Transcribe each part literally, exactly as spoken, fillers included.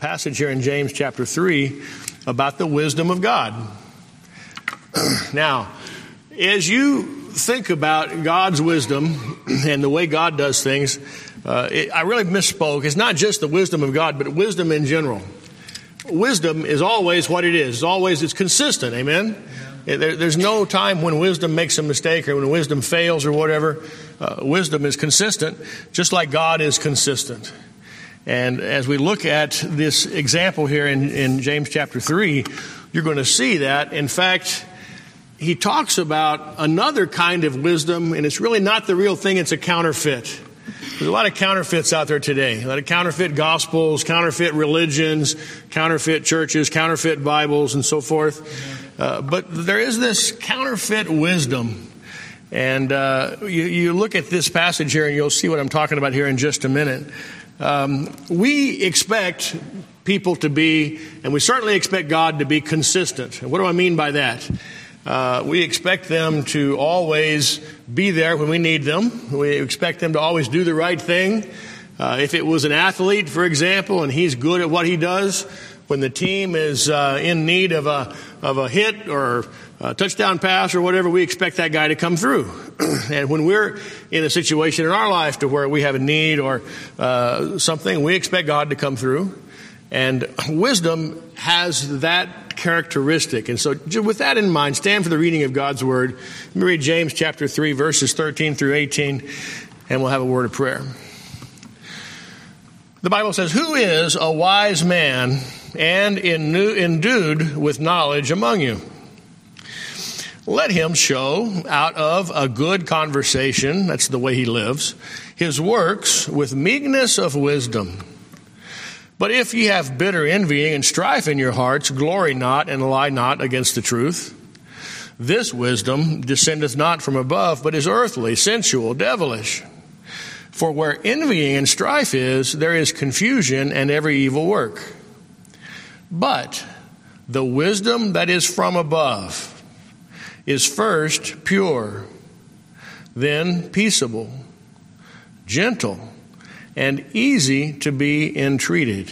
passage here in James chapter three about the wisdom of God. Now, as you think about God's wisdom and the way God does things, uh, it, I really misspoke. It's not just the wisdom of God, but wisdom in general. Wisdom is always what it is. It's always, it's consistent. Amen? Yeah. There, there's no time when wisdom makes a mistake or when wisdom fails or whatever. Uh, wisdom is consistent, just like God is consistent. And as we look at this example here in, in James chapter three, you're going to see that, in fact, he talks about another kind of wisdom, and it's really not the real thing, it's a counterfeit. There's a lot of counterfeits out there today. A lot of counterfeit gospels, counterfeit religions, counterfeit churches, counterfeit Bibles, and so forth. Uh, but there is this counterfeit wisdom. And uh, you, you look at this passage here, and you'll see what I'm talking about here in just a minute. Um, we expect people to be, and we certainly expect God to be consistent. And what do I mean by that? Uh, we expect them to always be there when we need them. We expect them to always do the right thing. Uh, if it was an athlete, for example, and he's good at what he does, when the team is uh, in need of a of a hit or a touchdown pass or whatever, we expect that guy to come through. And when we're in a situation in our life to where we have a need or uh, something, we expect God to come through. And wisdom has that characteristic. And so with that in mind, stand for the reading of God's Word. Let me read James chapter three, verses thirteen through eighteen, and we'll have a word of prayer. The Bible says, "Who is a wise man and endued with knowledge among you? Let him show out of a good conversation," that's the way he lives, "his works with meekness of wisdom. But if ye have bitter envying and strife in your hearts, glory not and lie not against the truth. This wisdom descendeth not from above, but is earthly, sensual, devilish. For where envying and strife is, there is confusion and every evil work. But the wisdom that is from above is first pure, then peaceable, gentle, and easy to be entreated,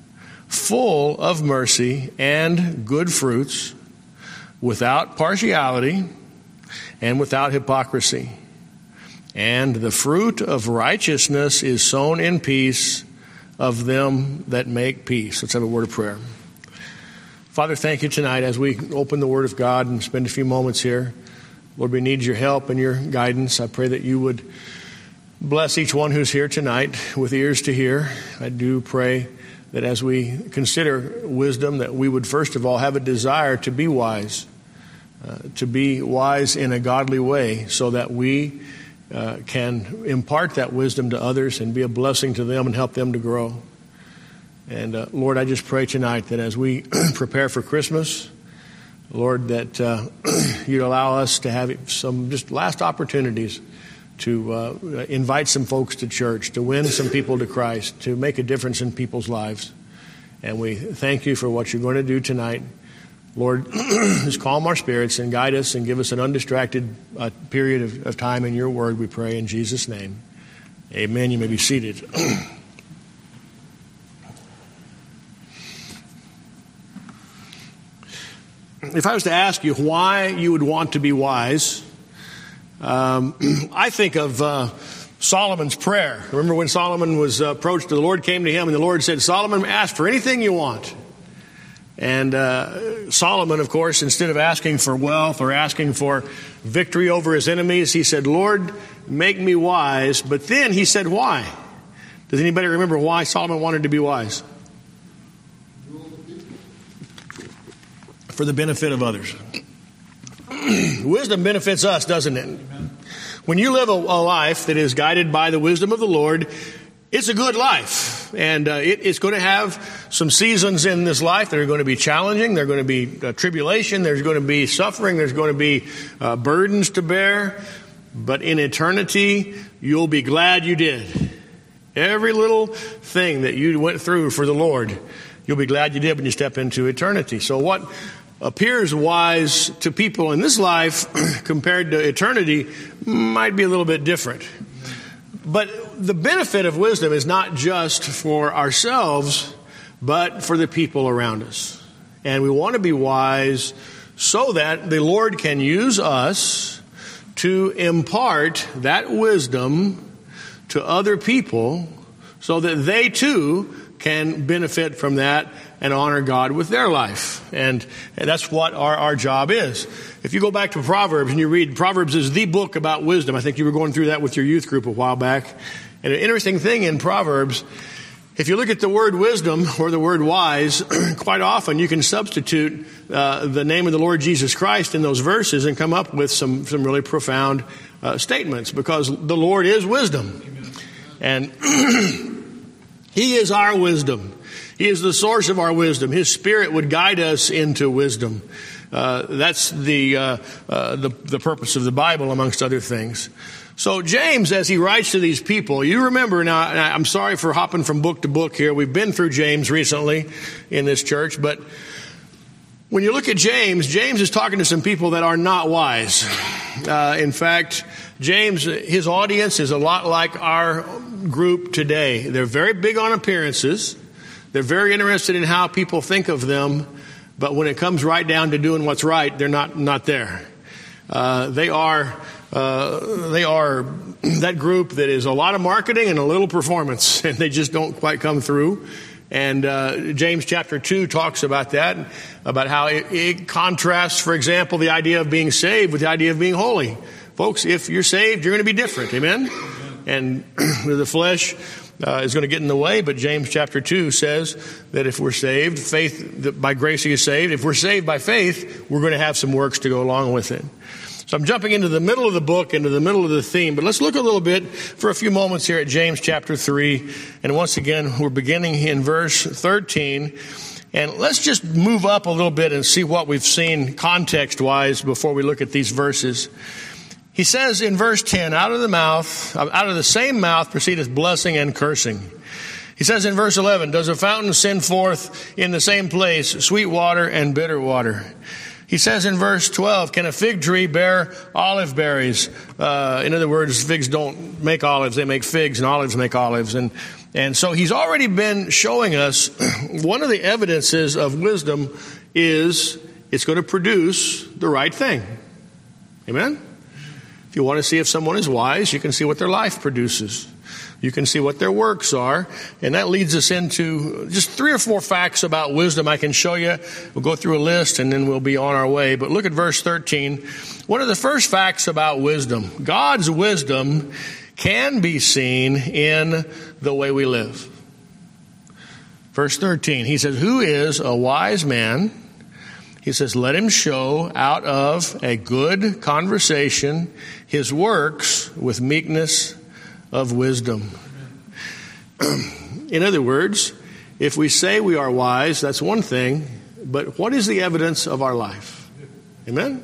full of mercy and good fruits, without partiality and without hypocrisy. And the fruit of righteousness is sown in peace of them that make peace." Let's have a word of prayer. Father, thank you tonight as we open the Word of God and spend a few moments here. Lord, we need your help and your guidance. I pray that you would bless each one who's here tonight with ears to hear. I do pray that as we consider wisdom, that we would first of all have a desire to be wise, uh, to be wise in a godly way, so that we uh, can impart that wisdom to others and be a blessing to them and help them to grow. And uh, Lord, I just pray tonight that as we prepare for Christmas, Lord, that uh, you'd allow us to have some just last opportunities to uh, invite some folks to church, to win some people to Christ, to make a difference in people's lives. And we thank you for what you're going to do tonight. Lord, just calm our spirits and guide us and give us an undistracted uh, period of, of time in your word, we pray in Jesus' name. Amen. You may be seated. If I was to ask you why you would want to be wise, Um, I think of uh, Solomon's prayer. Remember when Solomon was uh, approached, the Lord came to him and the Lord said, "Solomon, ask for anything you want." And uh, Solomon, of course, instead of asking for wealth or asking for victory over his enemies, he said, "Lord, make me wise." But then he said, why? Does anybody remember why Solomon wanted to be wise? For the benefit of others. Wisdom benefits us, doesn't it? When you live a, a life that is guided by the wisdom of the Lord, it's a good life. And uh, it, it's going to have some seasons in this life that are going to be challenging. There are going to be uh, tribulation. There's going to be suffering. There's going to be uh, burdens to bear. But in eternity, you'll be glad you did. Every little thing that you went through for the Lord, you'll be glad you did when you step into eternity. So what appears wise to people in this life compared to eternity might be a little bit different. But the benefit of wisdom is not just for ourselves, but for the people around us. And we want to be wise so that the Lord can use us to impart that wisdom to other people so that they too can benefit from that and honor God with their life. And, and that's what our, our job is. If you go back to Proverbs and you read, Proverbs is the book about wisdom. I think you were going through that with your youth group a while back. And an interesting thing in Proverbs, if you look at the word wisdom or the word wise, quite often you can substitute uh, the name of the Lord Jesus Christ in those verses and come up with some, some really profound uh, statements, because the Lord is wisdom. And He is our wisdom. He is the source of our wisdom. His Spirit would guide us into wisdom. Uh, that's the, uh, uh, the the purpose of the Bible, amongst other things. So James, as he writes to these people, you remember now, and I'm sorry for hopping from book to book here. We've been through James recently in this church, but when you look at James, James is talking to some people that are not wise. Uh, in fact, James, his audience is a lot like our group today. They're very big on appearances. They're very interested in how people think of them. But when it comes right down to doing what's right, they're not, not there. Uh, they are, uh, they are that group that is a lot of marketing and a little performance, and they just don't quite come through. And uh, James chapter two talks about that, about how it, it contrasts, for example, the idea of being saved with the idea of being holy. Folks, if you're saved, you're going to be different. Amen? And the flesh uh, is going to get in the way, but James chapter two says that if we're saved, faith, that by grace he is saved. If we're saved by faith, we're going to have some works to go along with it. So I'm jumping into the middle of the book, into the middle of the theme, but let's look a little bit for a few moments here at James chapter three. And once again, we're beginning in verse thirteen. And let's just move up a little bit and see what we've seen context-wise before we look at these verses. He says in verse ten, out of the mouth, out of the same mouth proceedeth blessing and cursing. He says in verse eleven, does a fountain send forth in the same place sweet water and bitter water? He says in verse twelve, can a fig tree bear olive berries? Uh, in other words, figs don't make olives, they make figs, and olives make olives. And, and so he's already been showing us one of the evidences of wisdom is it's going to produce the right thing. Amen? If you want to see if someone is wise, you can see what their life produces. You can see what their works are. And that leads us into just three or four facts about wisdom I can show you. We'll go through a list and then we'll be on our way. But look at verse thirteen. One of the first facts about wisdom. God's wisdom can be seen in the way we live. Verse thirteen, he says, who is a wise man? He says, let him show out of a good conversation his works with meekness of wisdom. In other words, if we say we are wise, that's one thing, but what is the evidence of our life? Amen?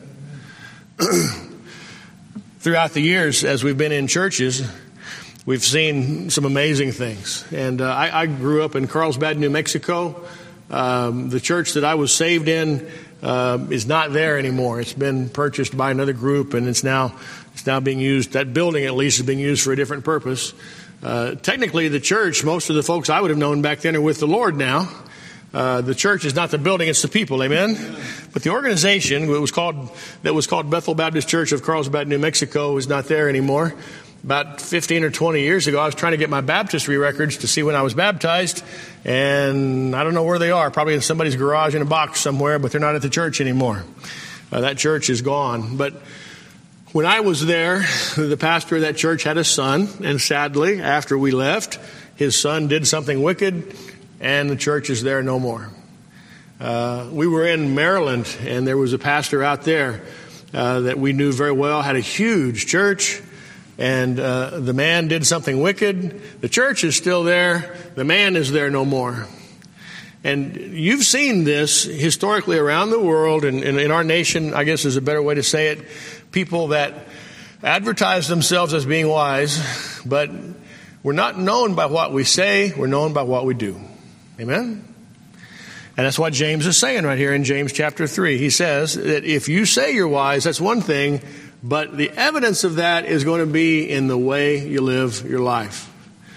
Throughout the years, as we've been in churches, we've seen some amazing things. And uh, I, I grew up in Carlsbad, New Mexico. Um, the church that I was saved in uh, is not there anymore. It's been purchased by another group, and it's now it's now being used. That building, at least, is being used for a different purpose. Uh, technically, the church, most of the folks I would have known back then are with the Lord now. Uh, the church is not the building; it's the people. Amen. But the organization, it was called that was called Bethel Baptist Church of Carlsbad, New Mexico, is not there anymore. About fifteen or twenty years ago, I was trying to get my baptistry records to see when I was baptized, and I don't know where they are. Probably in somebody's garage in a box somewhere, but they're not at the church anymore. Uh, that church is gone. But when I was there, the pastor of that church had a son, and sadly, after we left, his son did something wicked, and the church is there no more. Uh, we were in Maryland, and there was a pastor out there uh, that we knew very well, had a huge church. And uh, the man did something wicked. The church is still there. The man is there no more. And you've seen this historically around the world, and, and in our nation, I guess is a better way to say it. People that advertise themselves as being wise, but we're not known by what we say. We're known by what we do. Amen? And that's what James is saying right here in James chapter three. He says that if you say you're wise, that's one thing. But the evidence of that is going to be in the way you live your life.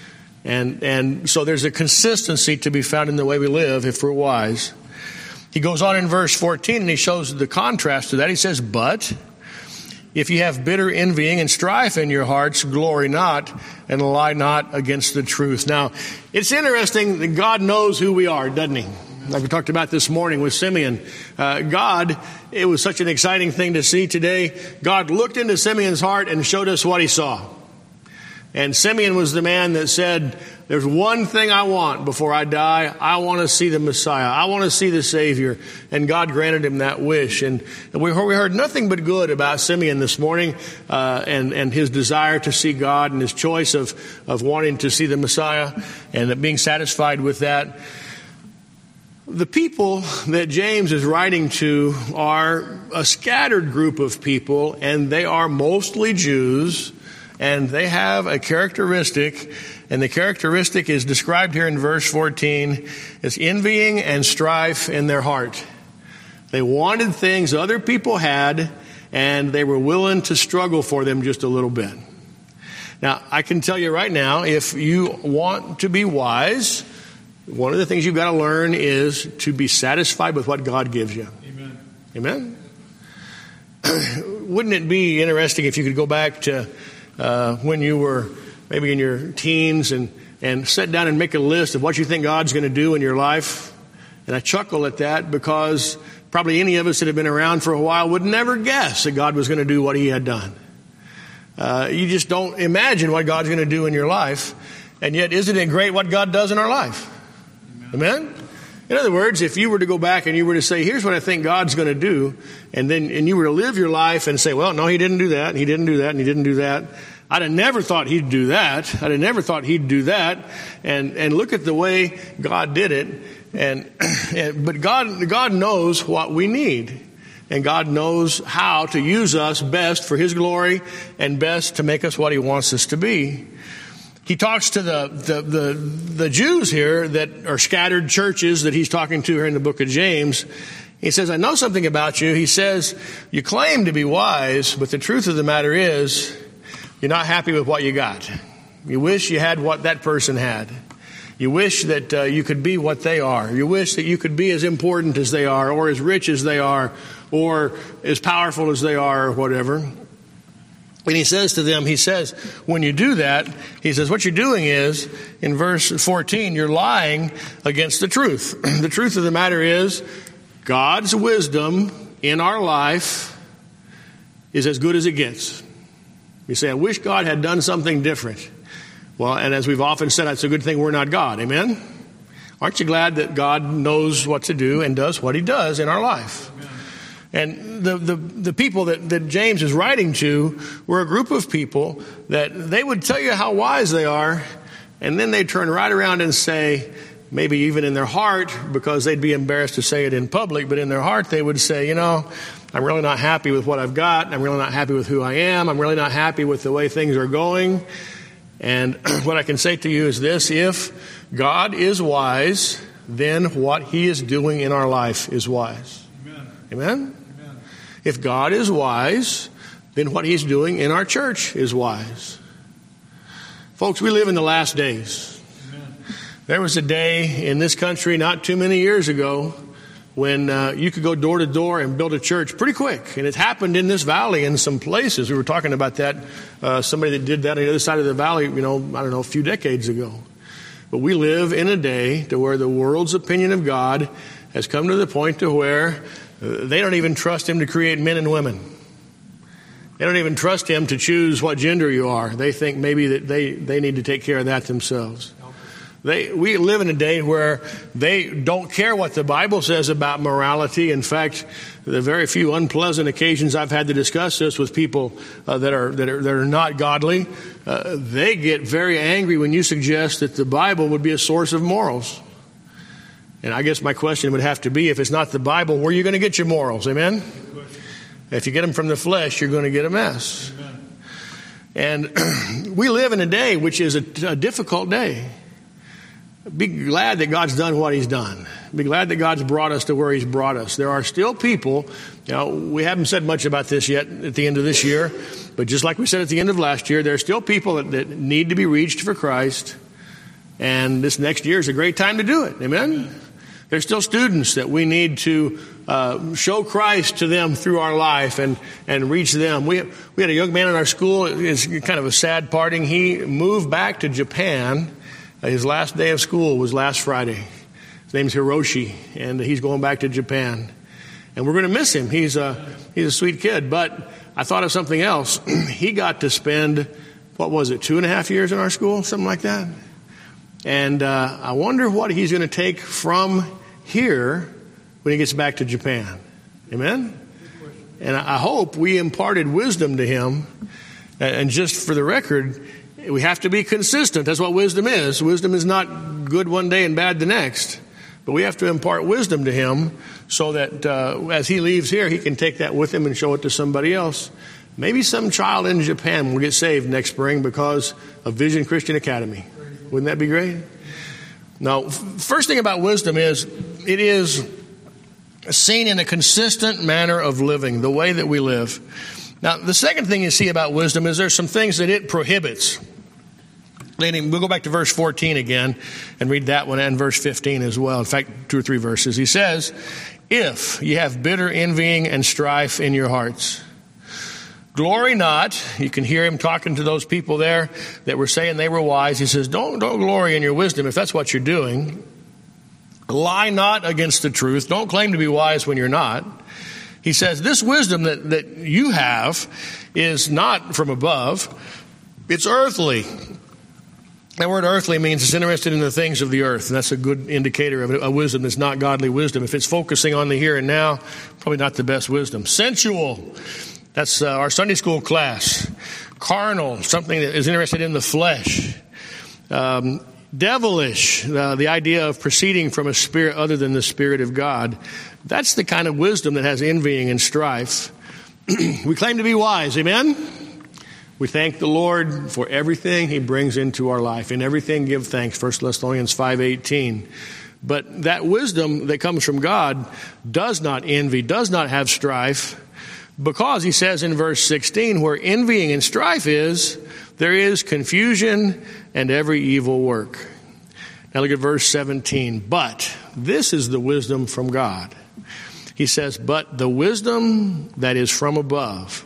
And, and so there's a consistency to be found in the way we live if we're wise. He goes on in verse fourteen and he shows the contrast to that. He says, but if you have bitter envying and strife in your hearts, glory not and lie not against the truth. Now, it's interesting that God knows who we are, doesn't he? Like we talked about this morning with Simeon. Uh, God, it was such an exciting thing to see today. God looked into Simeon's heart and showed us what he saw. And Simeon was the man that said, there's one thing I want before I die. I want to see the Messiah. I want to see the Savior. And God granted him that wish. And we heard, we heard nothing but good about Simeon this morning, uh, and, and his desire to see God and his choice of, of wanting to see the Messiah and being satisfied with that. The people that James is writing to are a scattered group of people, and they are mostly Jews. And they have a characteristic, and the characteristic is described here in verse fourteen as envying and strife in their heart. They wanted things other people had, and they were willing to struggle for them just a little bit. Now, I can tell you right now, if you want to be wise, one of the things you've got to learn is to be satisfied with what God gives you. Amen. Amen? Wouldn't it be interesting if you could go back to Uh, when you were maybe in your teens and, and sit down and make a list of what you think God's going to do in your life? And I chuckle at that because probably any of us that have been around for a while would never guess that God was going to do what he had done. Uh, you just don't imagine what God's going to do in your life. And yet, isn't it great what God does in our life? Amen? Amen? In other words, if you were to go back and you were to say, here's what I think God's going to do, and then and you were to live your life and say, well, no, he didn't do that, and he didn't do that, and he didn't do that. I'd have never thought he'd do that. I'd have never thought he'd do that. And and look at the way God did it. And, and but God God knows what we need. And God knows how to use us best for his glory and best to make us what he wants us to be. He talks to the, the, the, the Jews here that are scattered churches that he's talking to here in the book of James. He says, I know something about you. He says, you claim to be wise, but the truth of the matter is you're not happy with what you got. You wish you had what that person had. You wish that uh, you could be what they are. You wish that you could be as important as they are, or as rich as they are, or as powerful as they are, or whatever. And he says to them, he says, when you do that, he says, what you're doing is, in verse fourteen, you're lying against the truth. The truth of the matter is, God's wisdom in our life is as good as it gets. You say, I wish God had done something different. Well, and as we've often said, it's a good thing we're not God. Amen? Aren't you glad that God knows what to do and does what he does in our life? Amen. And the, the, the people that, that James is writing to were a group of people that they would tell you how wise they are, and then they'd turn right around and say, maybe even in their heart, because they'd be embarrassed to say it in public, but in their heart they would say, you know, I'm really not happy with what I've got. I'm really not happy with who I am. I'm really not happy with the way things are going. And what I can say to you is this: if God is wise, then what he is doing in our life is wise. Amen? Amen? Amen. If God is wise, then what he's doing in our church is wise. Folks, we live in the last days. Amen. There was a day in this country not too many years ago when uh, you could go door to door and build a church pretty quick. And it happened in this valley in some places. We were talking about that. Uh, somebody that did that on the other side of the valley, you know, I don't know, a few decades ago. But we live in a day to where the world's opinion of God has come to the point to where uh, they don't even trust him to create men and women. They don't even trust him to choose what gender you are. They think maybe that they, they need to take care of that themselves. They, we live in a day where they don't care what the Bible says about morality. In fact, the very few unpleasant occasions I've had to discuss this with people uh, that are that are that are not godly, uh, they get very angry when you suggest that the Bible would be a source of morals. And I guess my question would have to be, if it's not the Bible, where are you going to get your morals? Amen? If you get them from the flesh, you're going to get a mess. Amen. And we live in a day which is a, a difficult day. Be glad that God's done what he's done. Be glad that God's brought us to where he's brought us. There are still people, you know, we haven't said much about this yet at the end of this year, but just like we said at the end of last year, there are still people that, that need to be reached for Christ. And this next year is a great time to do it. Amen? There's still students that we need to uh, show Christ to them through our life and, and reach them. We, we had a young man in our school. It's kind of a sad parting. He moved back to Japan. His last day of school was last Friday. His name's Hiroshi, and he's going back to Japan. And we're going to miss him. He's a, he's a sweet kid. But I thought of something else. He got to spend, what was it, two and a half years in our school, something like that. And uh, I wonder what he's going to take from here when he gets back to Japan. Amen? And I hope we imparted wisdom to him. And just for the record, we have to be consistent. That's what wisdom is. Wisdom is not good one day and bad the next. But we have to impart wisdom to him so that uh, as he leaves here, he can take that with him and show it to somebody else. Maybe some child in Japan will get saved next spring because of Vision Christian Academy. Wouldn't that be great? Now, first thing about wisdom is it is seen in a consistent manner of living, the way that we live. Now, the second thing you see about wisdom is there's some things that it prohibits. We'll go back to verse fourteen again and read that one and verse fifteen as well. In fact, two or three verses. He says, if you have bitter envying and strife in your hearts, glory not. You can hear him talking to those people there that were saying they were wise. He says, don't, don't glory in your wisdom if that's what you're doing. Lie not against the truth. Don't claim to be wise when you're not. He says, this wisdom that, that you have is not from above. It's earthly. That word earthly means it's interested in the things of the earth. And that's a good indicator of a wisdom that's not godly wisdom. If it's focusing on the here and now, probably not the best wisdom. Sensual. That's uh, our Sunday school class. Carnal, something that is interested in the flesh. Um, devilish, uh, the idea of proceeding from a spirit other than the Spirit of God. That's the kind of wisdom that has envying and strife. We claim to be wise, amen? We thank the Lord for everything He brings into our life. In everything give thanks, First Thessalonians five eighteen. But that wisdom that comes from God does not envy, does not have strife. Because he says in verse sixteen, where envying and strife is, there is confusion and every evil work. Now look at verse seventeen. But this is the wisdom from God. He says, but the wisdom that is from above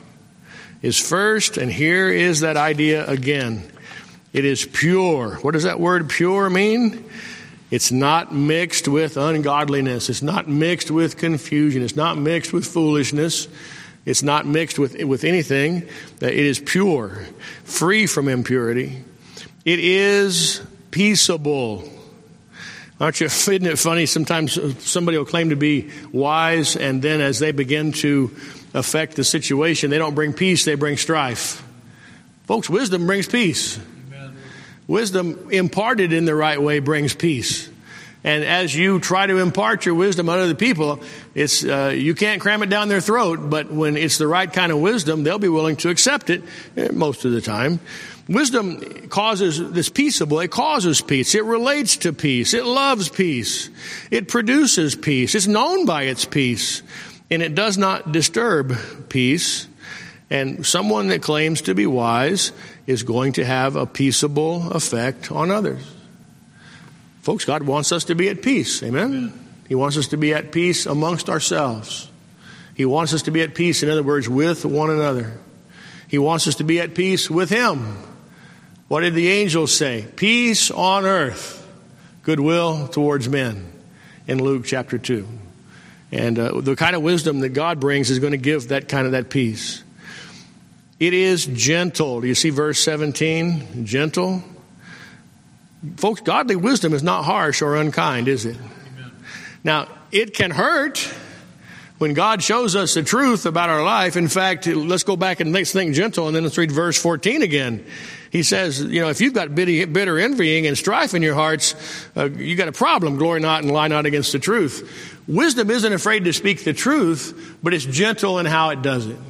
is first, and here is that idea again. It is pure. What does that word pure mean? It's not mixed with ungodliness. It's not mixed with confusion. It's not mixed with foolishness. It's not mixed with, with anything. It is pure, free from impurity. It is peaceable. Aren't you, isn't it funny? Sometimes somebody will claim to be wise, and then as they begin to affect the situation, they don't bring peace, they bring strife. Folks, wisdom brings peace. Amen. Wisdom imparted in the right way brings peace. And as you try to impart your wisdom on other people, it's uh, you can't cram it down their throat, but when it's the right kind of wisdom, they'll be willing to accept it most of the time. Wisdom causes this peaceable. It causes peace. It relates to peace. It loves peace. It produces peace. It's known by its peace. And it does not disturb peace. And someone that claims to be wise is going to have a peaceable effect on others. Folks, God wants us to be at peace. Amen? Amen. He wants us to be at peace amongst ourselves. He wants us to be at peace, in other words, with one another. He wants us to be at peace with Him. What did the angels say? Peace on earth, goodwill towards men, in Luke chapter two. And uh, the kind of wisdom that God brings is going to give that kind of that peace. It is gentle. Do you see verse seventeen? Gentle. Folks, godly wisdom is not harsh or unkind, is it? Amen. Now, it can hurt when God shows us the truth about our life. In fact, let's go back and let's think gentle, and then let's read verse fourteen again. He says, you know, if you've got bitter, bitter envying and strife in your hearts, uh, you got a problem. Glory not and lie not against the truth. Wisdom isn't afraid to speak the truth, but it's gentle in how it does it.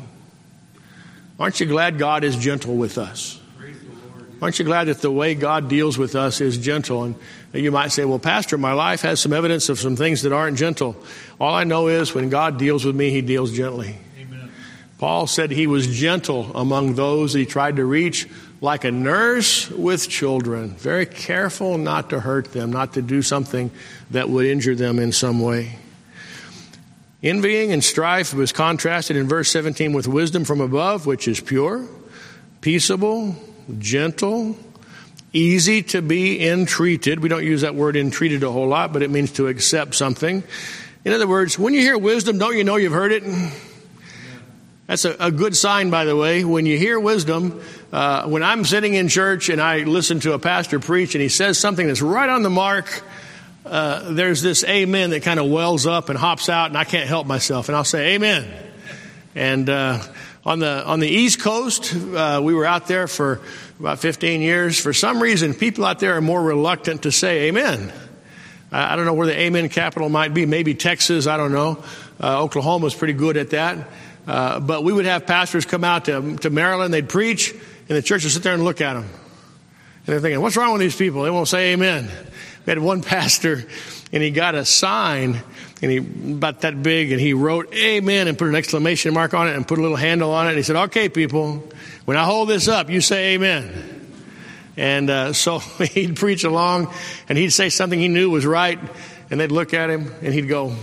Aren't you glad God is gentle with us? Aren't you glad that the way God deals with us is gentle? And you might say, well, Pastor, my life has some evidence of some things that aren't gentle. All I know is when God deals with me, He deals gently. Amen. Paul said he was gentle among those he tried to reach, like a nurse with children, very careful not to hurt them, not to do something that would injure them in some way. Envying and strife was contrasted in verse seventeen with wisdom from above, which is pure, peaceable, gentle, easy to be entreated. We don't use that word entreated a whole lot, but it means to accept something. In other words, when you hear wisdom, don't you know you've heard it? That's a, a good sign, by the way. When you hear wisdom, uh, when I'm sitting in church and I listen to a pastor preach and he says something that's right on the mark, uh, there's this amen that kind of wells up and hops out, and I can't help myself. And I'll say amen. And uh, on the on the East Coast, uh, we were out there for about fifteen years. For some reason, people out there are more reluctant to say amen. I don't know where the amen capital might be. Maybe Texas. I don't know. Uh, Oklahoma's pretty good at that. Uh, but we would have pastors come out to, to Maryland. They'd preach, and the church would sit there and look at them. And they're thinking, what's wrong with these people? They won't say amen. We had one pastor, and he got a sign, and he about that big, and he wrote amen and put an exclamation mark on it and put a little handle on it. And he said, okay, people, when I hold this up, you say amen. And uh, so he'd preach along, and he'd say something he knew was right, and they'd look at him, and he'd go,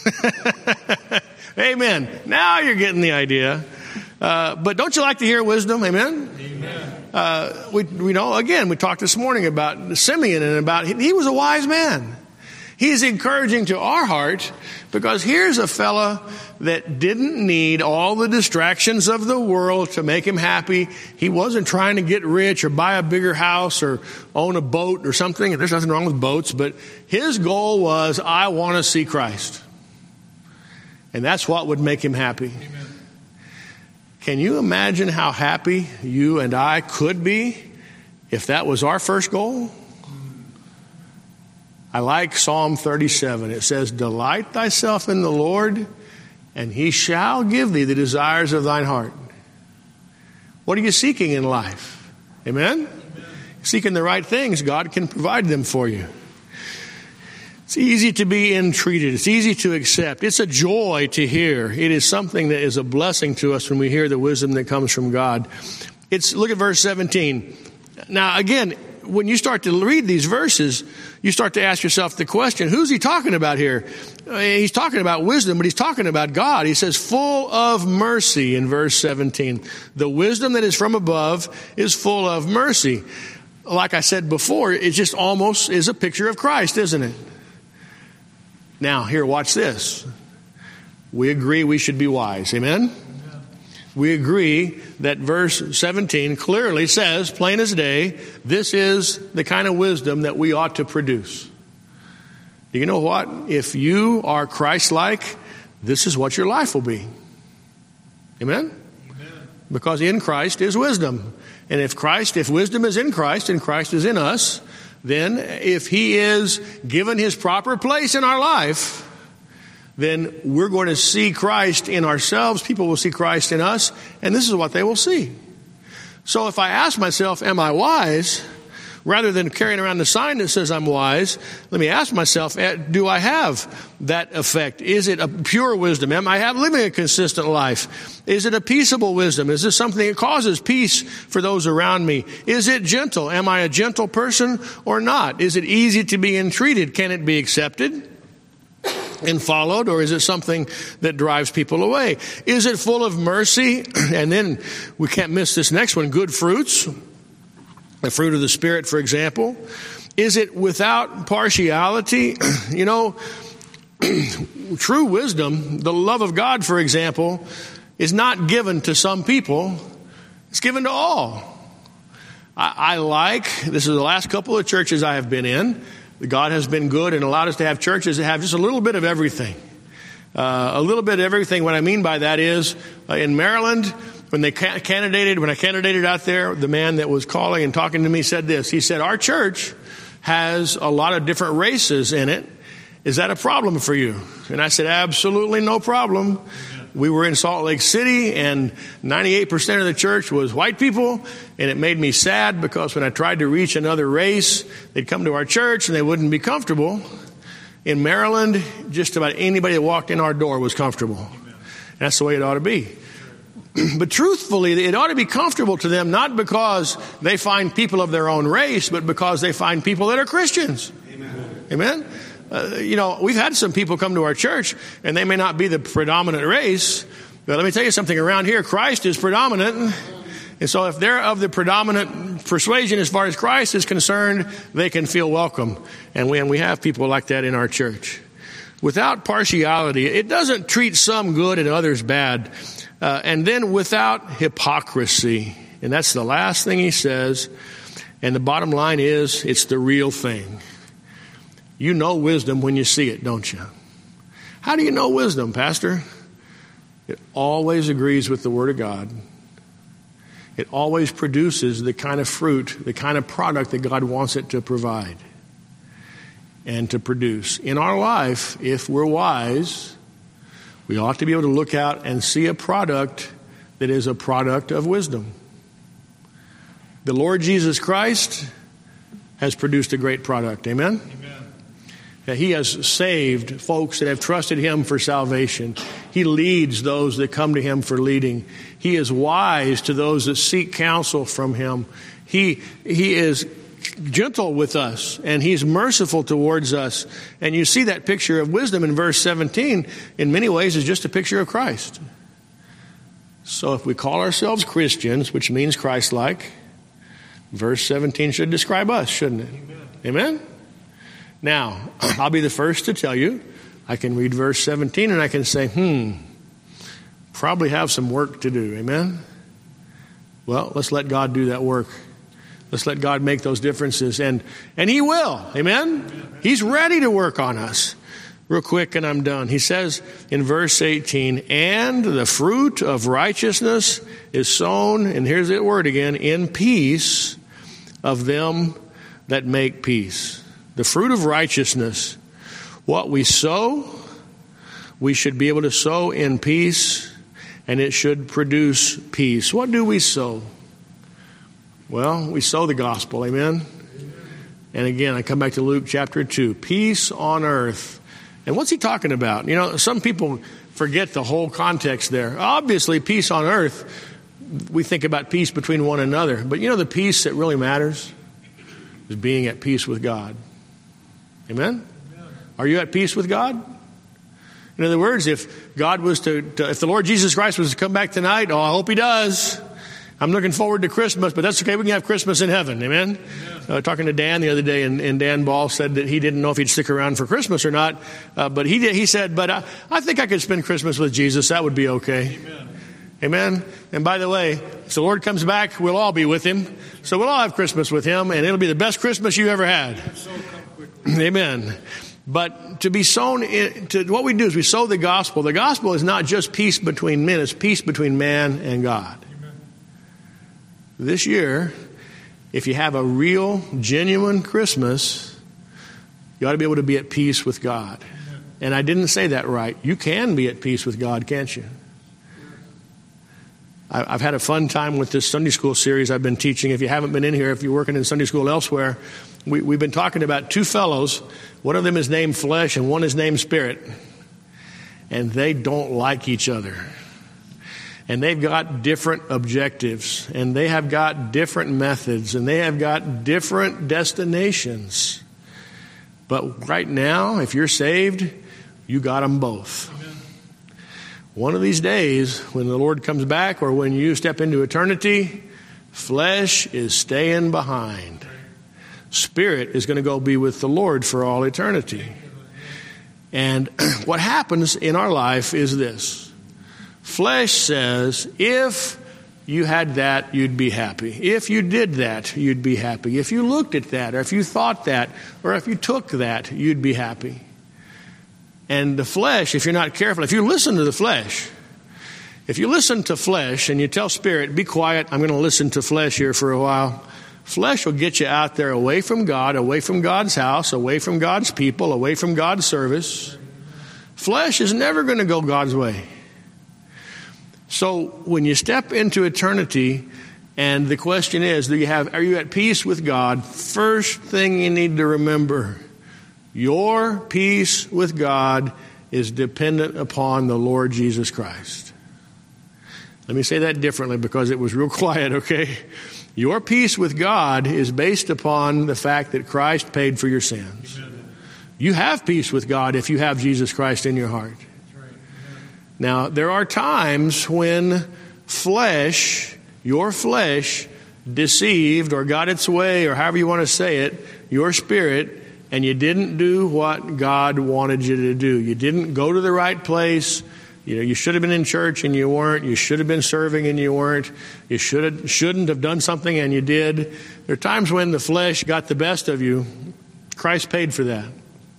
amen. Now you're getting the idea. Uh, but don't you like to hear wisdom? Amen? Amen. Uh, we, we know, again, we talked this morning about Simeon and about, he was a wise man. He's encouraging to our heart because here's a fella that didn't need all the distractions of the world to make him happy. He wasn't trying to get rich or buy a bigger house or own a boat or something. There's nothing wrong with boats, but his goal was, I want to see Christ. And that's what would make him happy. Amen. Can you imagine how happy you and I could be if that was our first goal? I like Psalm thirty-seven. It says, delight thyself in the Lord, and he shall give thee the desires of thine heart. What are you seeking in life? Amen? Amen. Seeking the right things, God can provide them for you. It's easy to be entreated. It's easy to accept. It's a joy to hear. It is something that is a blessing to us when we hear the wisdom that comes from God. It's, look at verse seventeen. Now, again, when you start to read these verses, you start to ask yourself the question, who's he talking about here? He's talking about wisdom, but he's talking about God. He says, full of mercy in verse seventeen. The wisdom that is from above is full of mercy. Like I said before, it just almost is a picture of Christ, isn't it? Now, here, watch this. We agree we should be wise. Amen? We agree that verse seventeen clearly says, plain as day, this is the kind of wisdom that we ought to produce. Do you know what? If you are Christ-like, this is what your life will be. Amen? Amen. Because in Christ is wisdom. And if Christ, if wisdom is in Christ and Christ is in us, then if he is given his proper place in our life, then we're going to see Christ in ourselves. People will see Christ in us, and this is what they will see. So if I ask myself, am I wise? Rather than carrying around the sign that says I'm wise, let me ask myself, do I have that effect? Is it a pure wisdom? Am I living a consistent life? Is it a peaceable wisdom? Is this something that causes peace for those around me? Is it gentle? Am I a gentle person or not? Is it easy to be entreated? Can it be accepted and followed, or is it something that drives people away? Is it full of mercy? And then we can't miss this next one, good fruits. The fruit of the Spirit, for example. Is it without partiality? You know, true wisdom, the love of God, for example, is not given to some people. It's given to all. I, I like, this is the last couple of churches I have been in. God has been good and allowed us to have churches that have just a little bit of everything. Uh, a little bit of everything. What I mean by that is, uh, in Maryland, when they ca- candidated, when I candidated out there, the man that was calling and talking to me said this. He said, our church has a lot of different races in it. Is that a problem for you? And I said, absolutely no problem. We were in Salt Lake City, and ninety-eight percent of the church was white people, and it made me sad because when I tried to reach another race, they'd come to our church and they wouldn't be comfortable. In Maryland, just about anybody that walked in our door was comfortable. And that's the way it ought to be. but truthfully, it ought to be comfortable to them, not because they find people of their own race, but because they find people that are Christians. Amen. Amen? Uh, you know, we've had some people come to our church, and they may not be the predominant race, but let me tell you something. Around here, Christ is predominant. And so if they're of the predominant persuasion as far as Christ is concerned, they can feel welcome. And we, and we have people like that in our church. Without partiality, it doesn't treat some good and others bad. Uh, and then without hypocrisy. And that's the last thing he says. And the bottom line is, it's the real thing. You know wisdom when you see it, don't you? How do you know wisdom, Pastor? It always agrees with the Word of God. It always produces the kind of fruit, the kind of product that God wants it to provide and to produce. In our life, if we're wise, we ought to be able to look out and see a product that is a product of wisdom. The Lord Jesus Christ has produced a great product. Amen? Amen. He has saved folks that have trusted Him for salvation. He leads those that come to Him for leading. He is wise to those that seek counsel from Him. He, he is gentle with us, and He's merciful towards us. And you see that picture of wisdom in verse seventeen, in many ways, is just a picture of Christ. So if we call ourselves Christians, which means Christ-like, verse seventeen should describe us, shouldn't it? Amen? Amen? Now, I'll be the first to tell you, I can read verse seventeen and I can say, hmm, probably have some work to do. Amen? Well, let's let God do that work. Let's let God make those differences. And, and He will. Amen? He's ready to work on us. Real quick, and I'm done. He says in verse eighteen, and the fruit of righteousness is sown, and here's the word again, in peace of them that make peace. The fruit of righteousness, what we sow, we should be able to sow in peace, and it should produce peace. What do we sow? Well, we sow the gospel, amen? And again, I come back to Luke chapter two, peace on earth. And what's he talking about? You know, some people forget the whole context there. Obviously, peace on earth, we think about peace between one another. But you know the peace that really matters is being at peace with God. Amen? Amen. Are you at peace with God? In other words, if God was to, to, if the Lord Jesus Christ was to come back tonight, oh, I hope He does. I'm looking forward to Christmas, but that's okay. We can have Christmas in heaven. Amen? Amen. Uh, talking to Dan the other day, and, and Dan Ball said that he didn't know if he'd stick around for Christmas or not. Uh, but he did, he said, but I, I think I could spend Christmas with Jesus. That would be okay. Amen. Amen. And by the way, if the Lord comes back, we'll all be with Him. So we'll all have Christmas with Him, and it'll be the best Christmas you ever had. Amen. But to be sown, in, to, what we do is we sow the gospel. The gospel is not just peace between men, it's peace between man and God. Amen. This year, if you have a real, genuine Christmas, you ought to be able to be at peace with God. Amen. And I didn't say that right. You can be at peace with God, can't you? I, I've had a fun time with this Sunday school series I've been teaching. If you haven't been in here, if you're working in Sunday school elsewhere, We, we've been talking about two fellows. One of them is named Flesh and one is named Spirit. And they don't like each other. And they've got different objectives. And they have got different methods. And they have got different destinations. But right now, if you're saved, you got them both. Amen. One of these days, when the Lord comes back or when you step into eternity, flesh is staying behind. Spirit is going to go be with the Lord for all eternity. And what happens in our life is this. Flesh says, if you had that, you'd be happy. If you did that, you'd be happy. If you looked at that, or if you thought that, or if you took that, you'd be happy. And the flesh, if you're not careful, if you listen to the flesh, if you listen to flesh and you tell Spirit, be quiet, I'm going to listen to flesh here for a while, flesh will get you out there away from God, away from God's house, away from God's people, away from God's service. Flesh is never going to go God's way. So when you step into eternity, and the question is, do you have, are you at peace with God? First thing you need to remember, your peace with God is dependent upon the Lord Jesus Christ. Let me say that differently because it was real quiet, okay? Your peace with God is based upon the fact that Christ paid for your sins. Amen. You have peace with God if you have Jesus Christ in your heart. Right. Now, there are times when flesh, your flesh, deceived or got its way or however you want to say it, your spirit, and you didn't do what God wanted you to do. You didn't go to the right place. You know, you should have been in church and you weren't. You should have been serving and you weren't. You should have, shouldn't have done something and you did. There are times when the flesh got the best of you. Christ paid for that.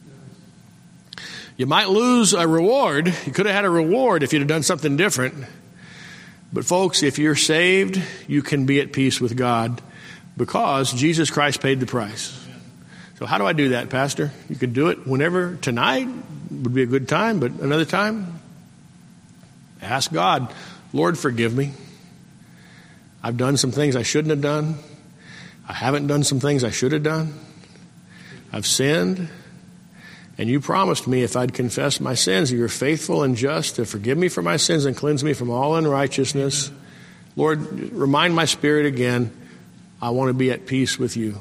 You might lose a reward. You could have had a reward if you'd have done something different. But folks, if you're saved, you can be at peace with God because Jesus Christ paid the price. So how do I do that, Pastor? You could do it whenever. Tonight would be a good time, but another time, ask God, Lord, forgive me. I've done some things I shouldn't have done. I haven't done some things I should have done. I've sinned. And you promised me if I'd confess my sins, you are faithful and just to forgive me for my sins and cleanse me from all unrighteousness. Lord, remind my spirit again, I want to be at peace with you.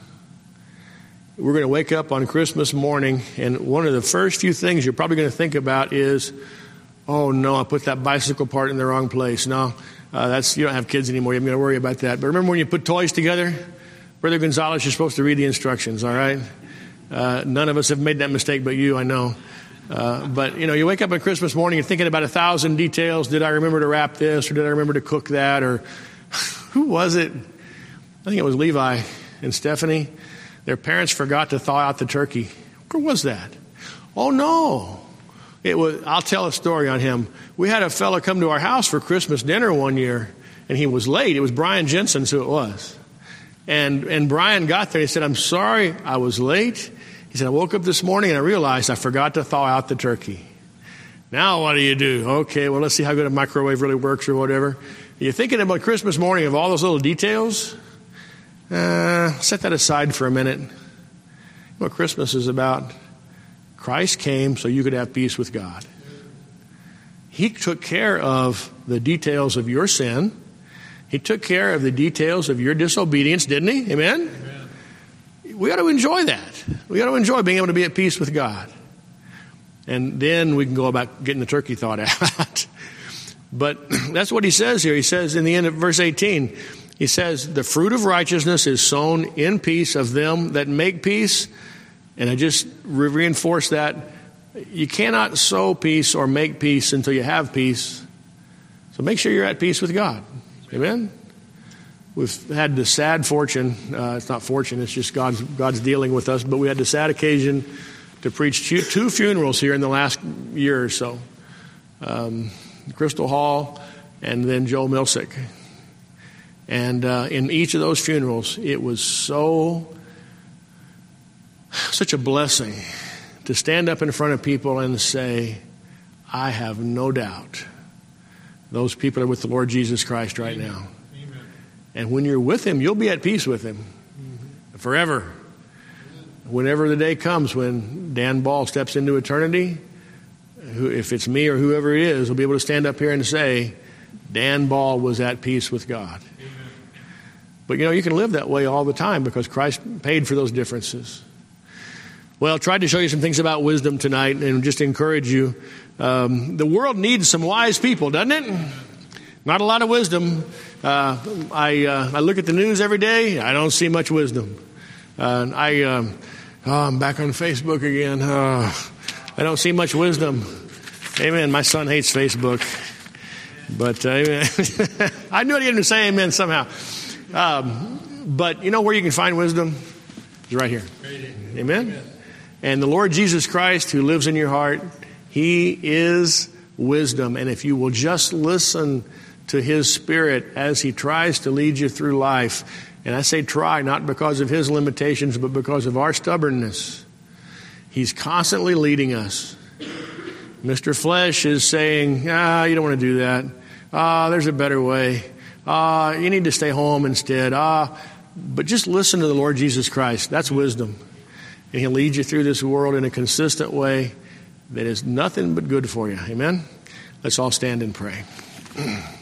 We're going to wake up on Christmas morning, and one of the first few things you're probably going to think about is, oh no, I put that bicycle part in the wrong place. No, uh, that's you don't have kids anymore. You're going to worry about that. But remember when you put toys together? Brother Gonzalez, you're supposed to read the instructions, all right? Uh, none of us have made that mistake but you, I know. Uh, but, you know, you wake up on Christmas morning and thinking about a thousand details. Did I remember to wrap this, or did I remember to cook that? Or who was it? I think it was Levi and Stephanie. Their parents forgot to thaw out the turkey. Where was that? Oh, no. It was. I'll tell a story on him. We had a fellow come to our house for Christmas dinner one year, and he was late. It was Brian Jensen's who it was. And and Brian got there. He said, I'm sorry I was late. He said, I woke up this morning and I realized I forgot to thaw out the turkey. Now what do you do? Okay, well, let's see how good a microwave really works or whatever. You're thinking about Christmas morning of all those little details? Uh, set that aside for a minute. What Christmas is about, Christ came so you could have peace with God. He took care of the details of your sin. He took care of the details of your disobedience, didn't he? Amen? Amen. We got to enjoy that. We got to enjoy being able to be at peace with God. And then we can go about getting the turkey thawed out. But that's what he says here. He says in the end of verse eighteen, he says, the fruit of righteousness is sown in peace of them that make peace. And I just re- reinforce that. You cannot sow peace or make peace until you have peace. So make sure you're at peace with God. Amen? We've had the sad fortune, uh, it's not fortune, it's just God's, God's dealing with us, but we had the sad occasion to preach two, two funerals here in the last year or so. Um, Crystal Hall and then Joe Milsick. And uh, in each of those funerals, it was so, such a blessing to stand up in front of people and say, I have no doubt those people are with the Lord Jesus Christ right Amen. Now. Amen. And when you're with him, you'll be at peace with him mm-hmm. forever. Amen. Whenever the day comes when Dan Ball steps into eternity, who, if it's me or whoever it is, will be able to stand up here and say, Dan Ball was at peace with God. Amen. But, you know, you can live that way all the time because Christ paid for those differences. Well, I tried to show you some things about wisdom tonight and just encourage you. Um, the world needs some wise people, doesn't it? Not a lot of wisdom. Uh, I uh, I look at the news every day. I don't see much wisdom. Uh, I um, oh, I'm back on Facebook again. Uh, I don't see much wisdom. Amen. My son hates Facebook, but uh, amen. I knew I didn't say amen somehow. Um, but you know where you can find wisdom? It's right here. Amen. Amen. And the Lord Jesus Christ, who lives in your heart, he is wisdom. And if you will just listen to his Spirit as he tries to lead you through life, and I say try, not because of his limitations, but because of our stubbornness, he's constantly leading us. Mister Flesh is saying, ah, you don't want to do that. Ah, there's a better way. Ah, you need to stay home instead. Ah, but just listen to the Lord Jesus Christ. That's wisdom. And he'll lead you through this world in a consistent way that is nothing but good for you. Amen? Let's all stand and pray.